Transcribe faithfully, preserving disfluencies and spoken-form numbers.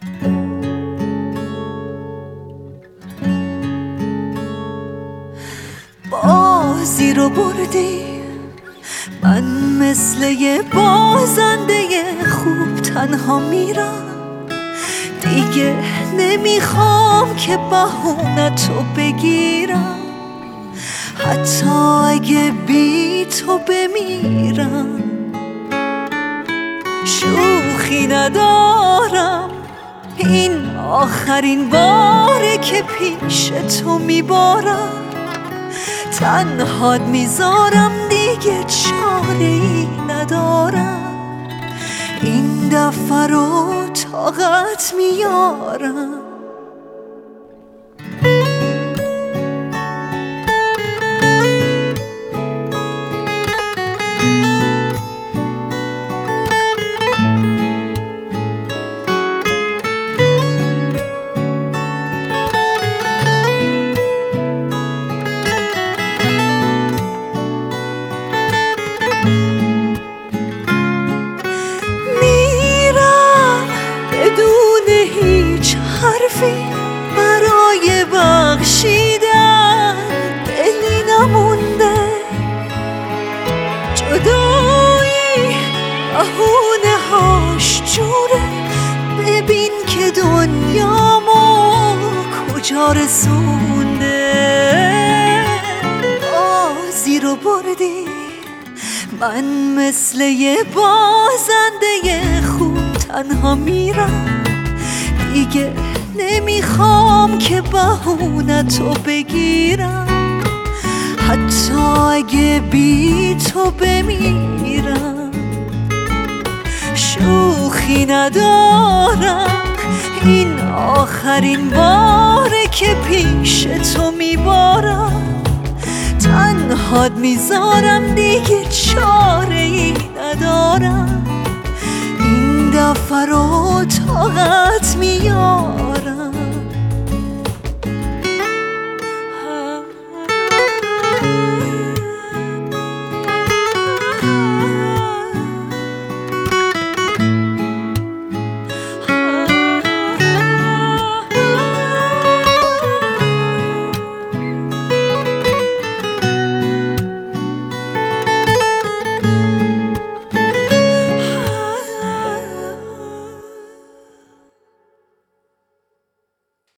بازی رو بردی، من مثل یه بازنده خوب تنها میرم. دیگه نمیخوام که بهونه‌تو بگیرم، حتی اگه بی تو بمیرم. شوخی ندارم، این آخرین باره که پیش تو میبارم. تنهات میذارم، دیگه چاره‌ای ندارم. این دفعه رو طاقت میارم. حرفی برای بخشیدن دلی نمونده. جدایی بهونه هاش جوره، ببین که دنیامو کجا رسونده. بازی رو بردی، من مثل یه بازنده خوب تنها میرم. دیگه نمیخوام که بهونه‌تو بگیرم، حتی اگه بی تو بمیرم. شوخی ندارم، این آخرین باره که پیش تو میبارم. تنهات میذارم، دیگه چاره‌ای ندارم. این دفعه رو طاقت میارم.